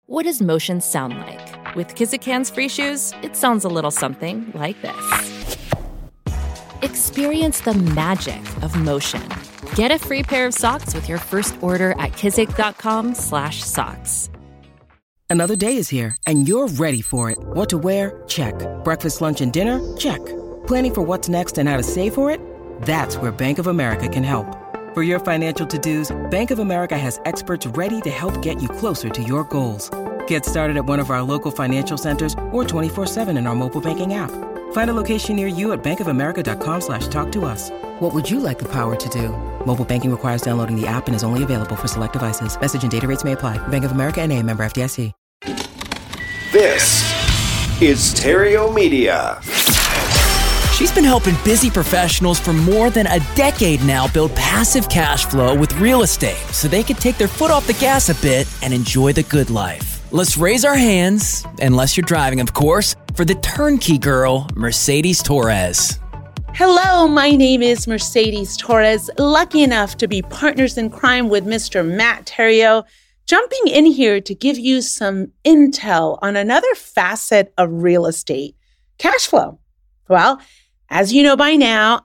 What does motion sound like? With Kizikans free shoes, it sounds a little something like this. Experience the magic of motion. Get a free pair of socks with your first order at kizik.com/socks. Another day is here, and you're ready for it. What to wear? Check. Breakfast, lunch, and dinner? Check. Planning for what's next and how to save for it? That's where Bank of America can help. For your financial to-dos, Bank of America has experts ready to help get you closer to your goals. Get started at one of our local financial centers or 24/7 in our mobile banking app. Find a location near you at bankofamerica.com/talktous. What would you like the power to do? Mobile banking requires downloading the app and is only available for select devices. Message and data rates may apply. Bank of America N.A., member FDIC. This is Theriault Media. She's been helping busy professionals for more than a decade now build passive cash flow with real estate so they can take their foot off the gas a bit and enjoy the good life. Let's raise our hands, unless you're driving, of course, for the turnkey girl, Mercedes Torres. Hello, my name is Mercedes Torres, lucky enough to be partners in crime with Mr. Matt Theriault, jumping in here to give you some intel on another facet of real estate, cash flow. Well, as you know by now,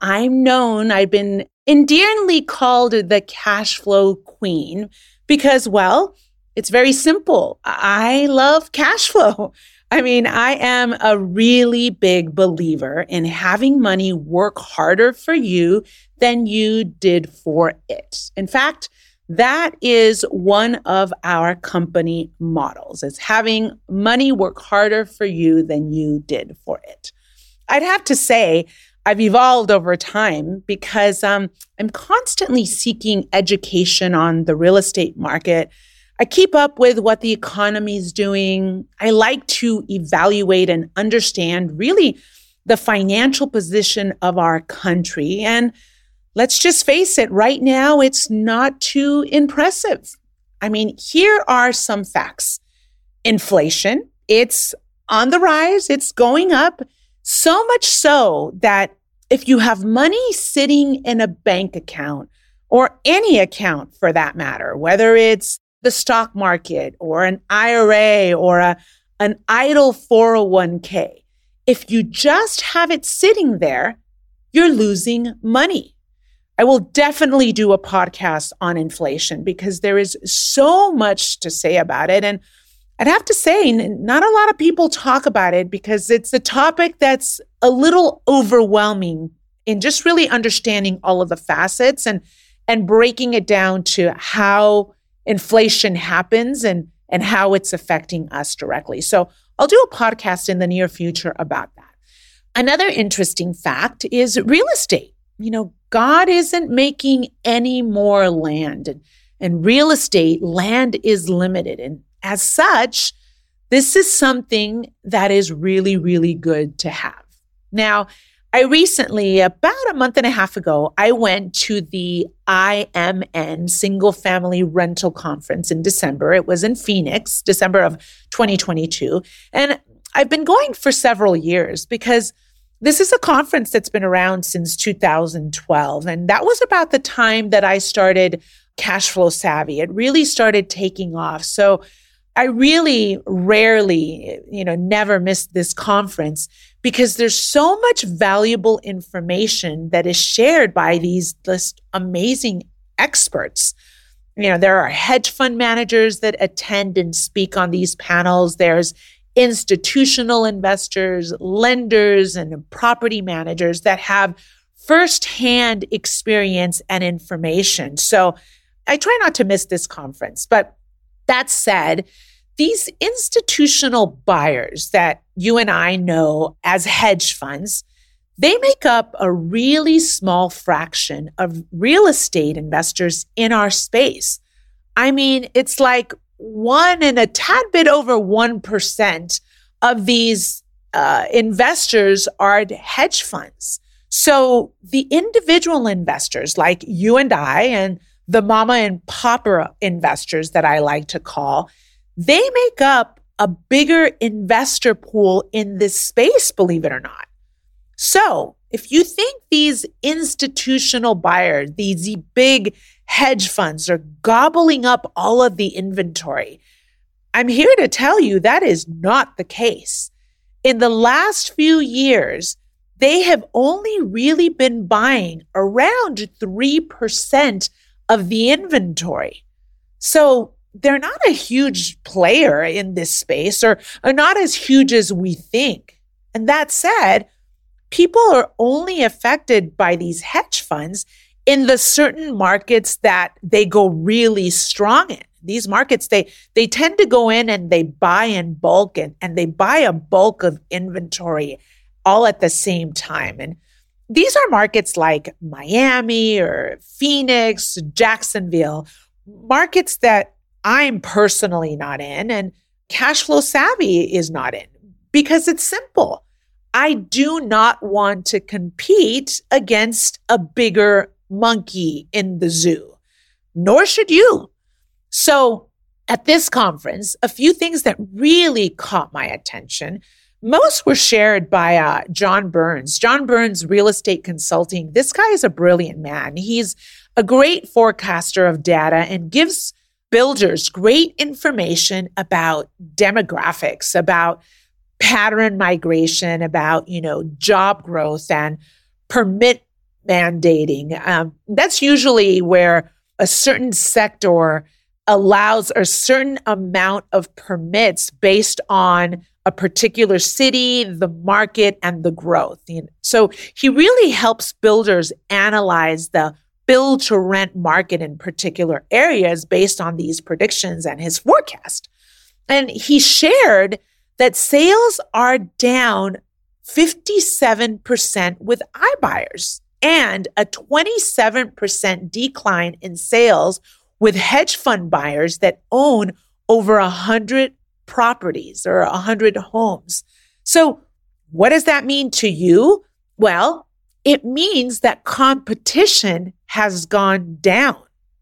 I've been endearingly called the cash flow queen because, well, it's very simple. I love cash flow. I mean, I am a really big believer in having money work harder for you than you did for it. In fact, that is one of our company models, is having money work harder for you than you did for it. I'd have to say I've evolved over time because I'm constantly seeking education on the real estate market. I keep up with what the economy is doing. I like to evaluate and understand really the financial position of our country. And let's just face it, right now, it's not too impressive. I mean, here are some facts. Inflation, it's on the rise, it's going up. So much so that if you have money sitting in a bank account or any account for that matter, whether it's the stock market or an IRA or an idle 401k, if you just have it sitting there, you're losing money. I will definitely do a podcast on inflation because there is so much to say about it. And I'd have to say, not a lot of people talk about it because it's a topic that's a little overwhelming in just really understanding all of the facets and breaking it down to how inflation happens and how it's affecting us directly. So I'll do a podcast in the near future about that. Another interesting fact is real estate. You know, God isn't making any more land, and real estate, land is limited. And as such, this is something that is really, really good to have. Now, I recently, about a month and a half ago, I went to the IMN Single Family Rental Conference in December. It was in Phoenix, December of 2022. And I've been going for several years because this is a conference that's been around since 2012. And that was about the time that I started Cash Flow Savvy. It really started taking off. So I really rarely, never miss this conference because there's so much valuable information that is shared by these amazing experts. There are hedge fund managers that attend and speak on these panels. There's institutional investors, lenders, and property managers that have firsthand experience and information. So I try not to miss this conference. But that said, these institutional buyers that you and I know as hedge funds, they make up a really small fraction of real estate investors in our space. I mean, it's like 1 and a tad bit over 1% of these investors are hedge funds. So the individual investors like you and I and the mama and papa investors that I like to call, they make up a bigger investor pool in this space, believe it or not. So if you think these institutional buyers, these big hedge funds are gobbling up all of the inventory, I'm here to tell you that is not the case. In the last few years, they have only really been buying around 3% of the inventory. So they're not a huge player in this space or not as huge as we think. And that said, people are only affected by these hedge funds in the certain markets that they go really strong in. These markets, they tend to go in and they buy in bulk and they buy a bulk of inventory all at the same time. And these are markets like Miami or Phoenix, Jacksonville, markets that I'm personally not in and Cashflow Savvy is not in because it's simple. I do not want to compete against a bigger monkey in the zoo, nor should you. So at this conference, a few things that really caught my attention. Most were shared by John Burns. John Burns, Real Estate Consulting. This guy is a brilliant man. He's a great forecaster of data and gives builders great information about demographics, about pattern migration, about, job growth and permit mandating. That's usually where a certain sector allows a certain amount of permits based on a particular city, the market, and the growth. So he really helps builders analyze the build to rent market in particular areas based on these predictions and his forecast. And he shared that sales are down 57% with iBuyers and a 27% decline in sales with hedge fund buyers that own over 100 properties or 100 homes. So what does that mean to you? Well, it means that competition has gone down.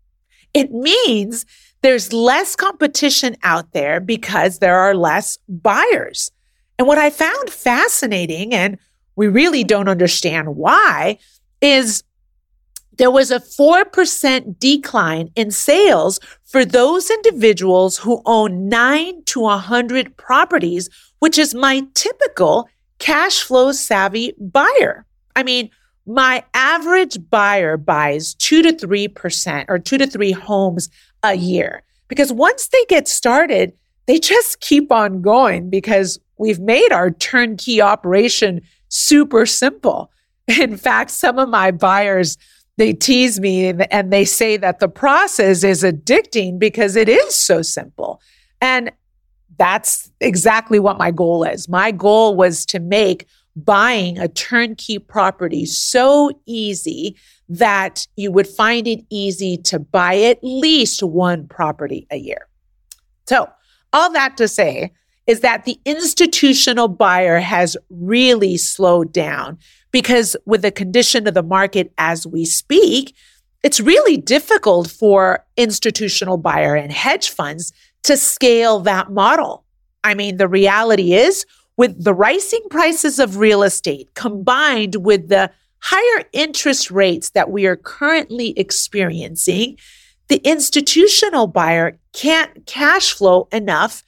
It means there's less competition out there because there are less buyers. And what I found fascinating, and we really don't understand why, is there was a 4% decline in sales for those individuals who own 9 to 100 properties, which is my typical cash flow savvy buyer. I mean, my average buyer buys 2 to 3% or 2 to 3 homes a year because once they get started, they just keep on going because we've made our turnkey operation super simple. In fact, some of my buyers, they tease me and they say that the process is addicting because it is so simple. And that's exactly what my goal is. My goal was to make buying a turnkey property so easy that you would find it easy to buy at least one property a year. So all that to say is that the institutional buyer has really slowed down because with the condition of the market as we speak, it's really difficult for institutional buyer and hedge funds to scale that model. I mean, the reality is with the rising prices of real estate combined with the higher interest rates that we are currently experiencing, the institutional buyer can't cash flow enough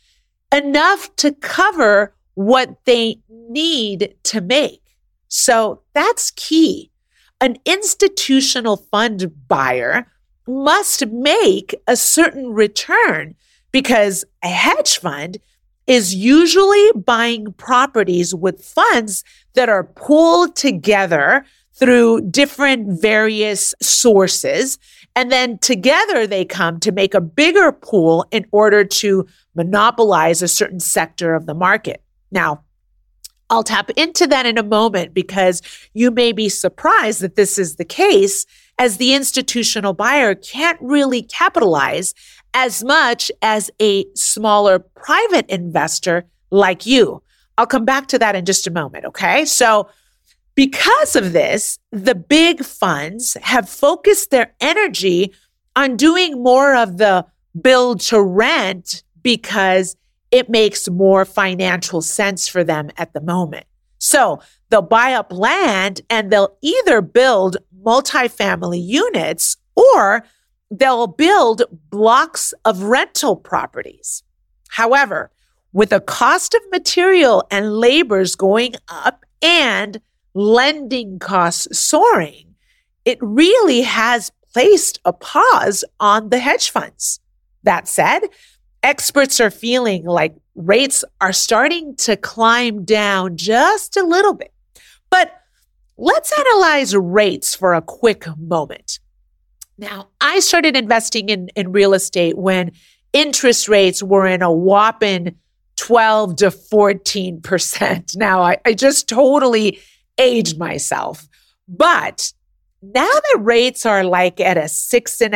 to cover what they need to make. So that's key. An institutional fund buyer must make a certain return because a hedge fund is usually buying properties with funds that are pulled together through different various sources. And then together they come to make a bigger pool in order to monopolize a certain sector of the market. Now, I'll tap into that in a moment because you may be surprised that this is the case as the institutional buyer can't really capitalize as much as a smaller private investor like you. I'll come back to that in just a moment, okay? So because of this, the big funds have focused their energy on doing more of the build to rent because it makes more financial sense for them at the moment. So they'll buy up land and they'll either build multifamily units or they'll build blocks of rental properties. However, with the cost of material and labors going up and lending costs soaring, it really has placed a pause on the hedge funds. That said, experts are feeling like rates are starting to climb down just a little bit. But let's analyze rates for a quick moment. Now, I started investing in real estate when interest rates were in a whopping 12 to 14%. Now, I just totally aged myself. But now that rates are like at a 6.5%,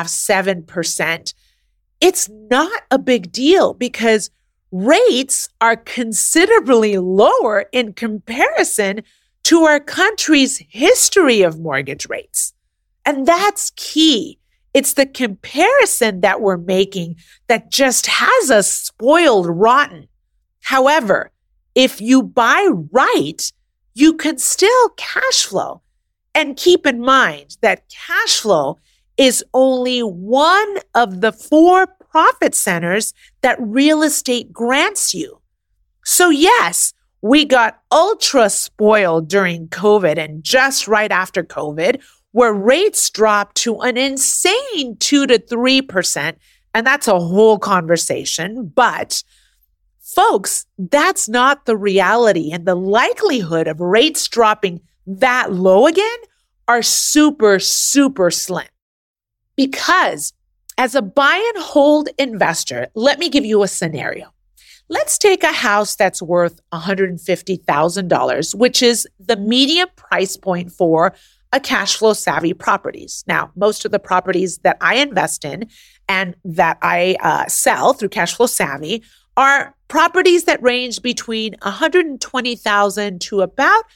7%, it's not a big deal because rates are considerably lower in comparison to our country's history of mortgage rates. And that's key. It's the comparison that we're making that just has us spoiled rotten. However, if you buy right, you can still cash flow. And keep in mind that cash flow is only one of the 4 profit centers that real estate grants you. So yes, we got ultra spoiled during COVID and just right after COVID, where rates dropped to an insane 2 to 3%. And that's a whole conversation. But folks, that's not the reality. And the likelihood of rates dropping that low again are super, super slim. Because as a buy and hold investor, let me give you a scenario. Let's take a house that's worth $150,000, which is the median price point for a cash flow savvy properties. Now, most of the properties that I invest in and that I sell through Cash Flow Savvy are properties that range between $120,000 to about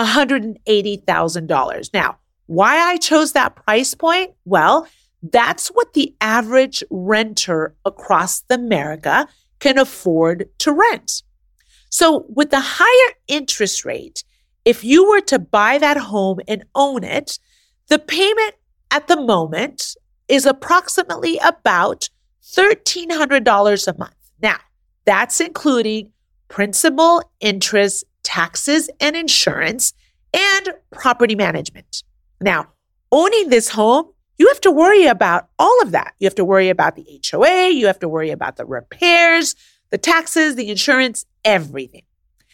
$180,000. Now, why I chose that price point? Well, that's what the average renter across America can afford to rent. So with the higher interest rate, if you were to buy that home and own it, the payment at the moment is approximately about $1,300 a month. Now, that's including principal, interest, taxes, and insurance, and property management. Now, owning this home, you have to worry about all of that. You have to worry about the HOA, you have to worry about the repairs, the taxes, the insurance, everything.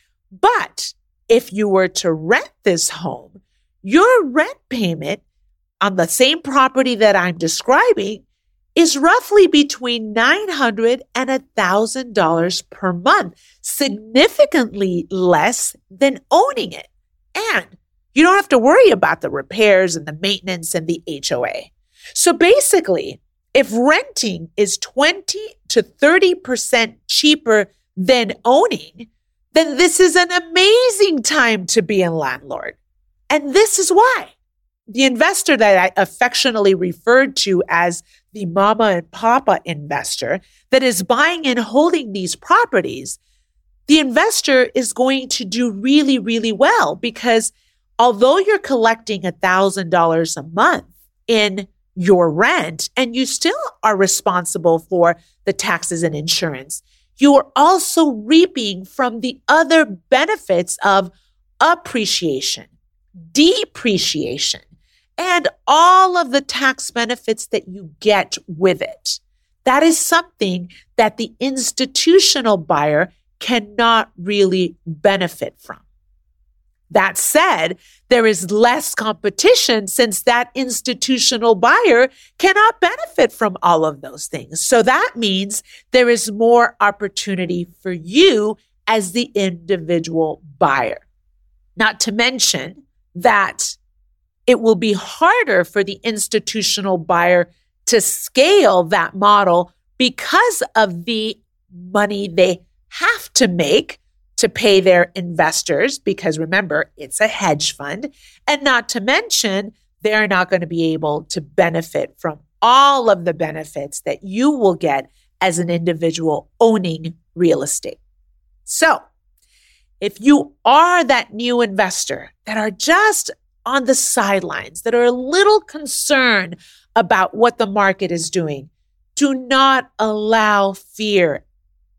But if you were to rent this home, your rent payment on the same property that I'm describing is roughly between $900 and $1,000 per month, significantly less than owning it. And you don't have to worry about the repairs and the maintenance and the HOA. So basically, if renting is 20 to 30% cheaper than owning, then this is an amazing time to be a landlord. And this is why. The investor that I affectionately referred to as the mama and papa investor that is buying and holding these properties, the investor is going to do really, really well because although you're collecting $1,000 a month in your rent and you still are responsible for the taxes and insurance, you are also reaping from the other benefits of appreciation, depreciation, and all of the tax benefits that you get with it. That is something that the institutional buyer cannot really benefit from. That said, there is less competition since that institutional buyer cannot benefit from all of those things. So that means there is more opportunity for you as the individual buyer. Not to mention that it will be harder for the institutional buyer to scale that model because of the money they have to make to pay their investors, because remember, it's a hedge fund. And not to mention, they're not going to be able to benefit from all of the benefits that you will get as an individual owning real estate. So if you are that new investor that are just on the sidelines, that are a little concerned about what the market is doing, do not allow fear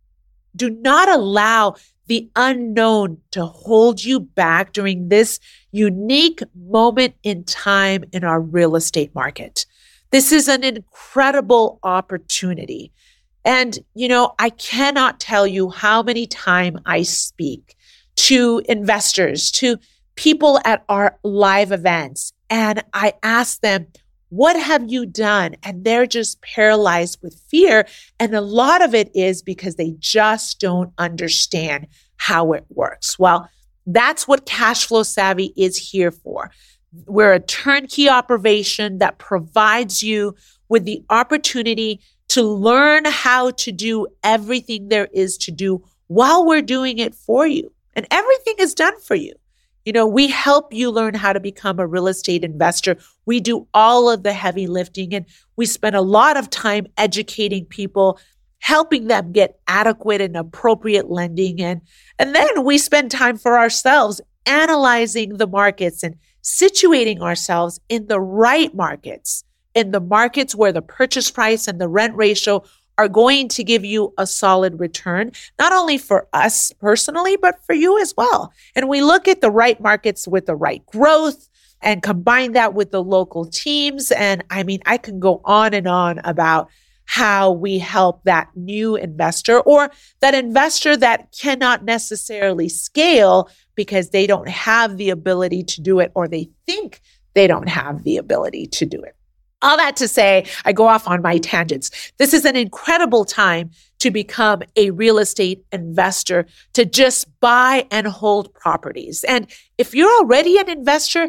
Do not allow the unknown to hold you back during this unique moment in time in our real estate market. This is an incredible opportunity. And, I cannot tell you how many times I speak to investors, to people at our live events, and I ask them, what have you done? And they're just paralyzed with fear. And a lot of it is because they just don't understand how it works. Well, that's what Cashflow Savvy is here for. We're a turnkey operation that provides you with the opportunity to learn how to do everything there is to do while we're doing it for you. And everything is done for you. We help you learn how to become a real estate investor. We do all of the heavy lifting, and we spend a lot of time educating people, helping them get adequate and appropriate lending. And then we spend time for ourselves analyzing the markets and situating ourselves in the right markets, in the markets where the purchase price and the rent ratio are going to give you a solid return, not only for us personally, but for you as well. And we look at the right markets with the right growth and combine that with the local teams. And I can go on and on about how we help that new investor or that investor that cannot necessarily scale because they don't have the ability to do it, or they think they don't have the ability to do it. All that to say, I go off on my tangents. This is an incredible time to become a real estate investor, to just buy and hold properties. And if you're already an investor,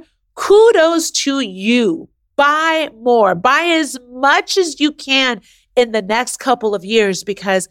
kudos to you. Buy more, buy as much as you can in the next couple of years, because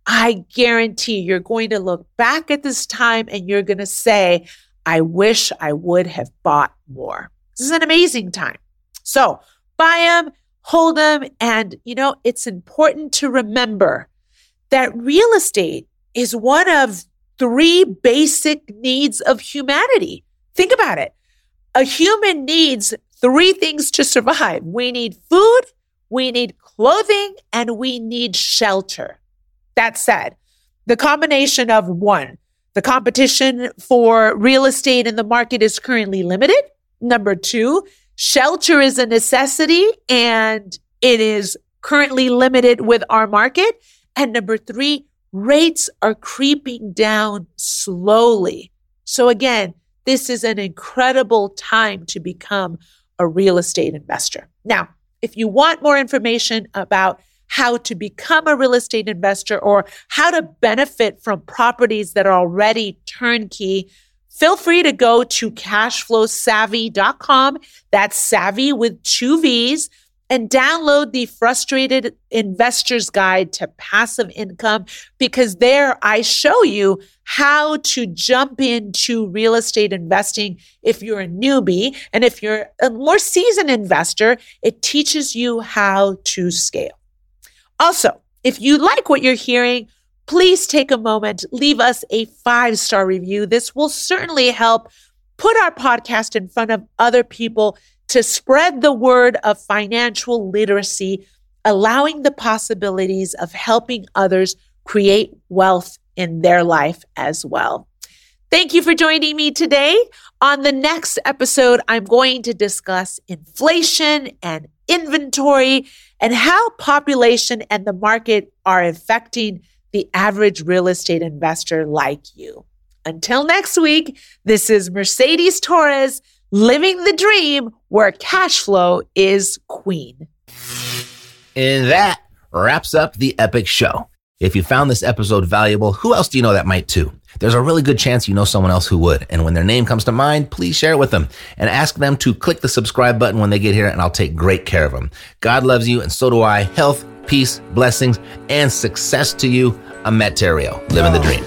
I guarantee you're going to look back at this time and you're going to say, I wish I would have bought more. This is an amazing time. So buy them, hold them. And, it's important to remember that real estate is one of 3 basic needs of humanity. Think about it. A human needs 3 things to survive. We need food, we need clothing, and we need shelter. That said, the combination of 1, the competition for real estate in the market is currently limited. Number 2, shelter is a necessity and it is currently limited with our market. And number 3, rates are creeping down slowly. So again, this is an incredible time to become a real estate investor. Now, if you want more information about how to become a real estate investor or how to benefit from properties that are already turnkey, feel free to go to cashflowsavvy.com. That's savvy with 2 V's, and download the Frustrated Investor's Guide to Passive Income, because there I show you how to jump into real estate investing if you're a newbie. And if you're a more seasoned investor, it teaches you how to scale. Also, if you like what you're hearing, please take a moment, leave us a 5-star review. This will certainly help put our podcast in front of other people to spread the word of financial literacy, allowing the possibilities of helping others create wealth in their life as well. Thank you for joining me today. On the next episode, I'm going to discuss inflation and inventory and how population and the market are affecting the average real estate investor like you. Until next week, this is Mercedes Torres, living the dream where cash flow is queen. And that wraps up the epic show. If you found this episode valuable, who else do you know that might too? There's a really good chance you know someone else who would. And when their name comes to mind, please share it with them and ask them to click the subscribe button when they get here, and I'll take great care of them. God loves you, and so do I. Health, peace, blessings, and success to you. I'm Matt Theriault, living the dream.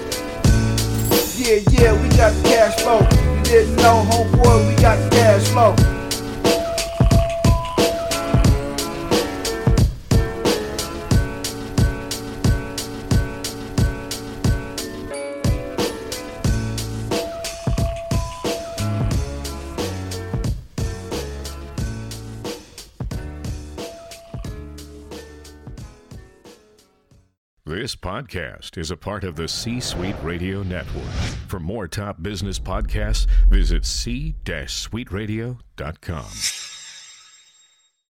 Yeah, we got the cash flow. You didn't know, homeboy, we got the cash flow. This This podcast is a part of the C-Suite Radio Network. For more top business podcasts, visit c-suiteradio.com.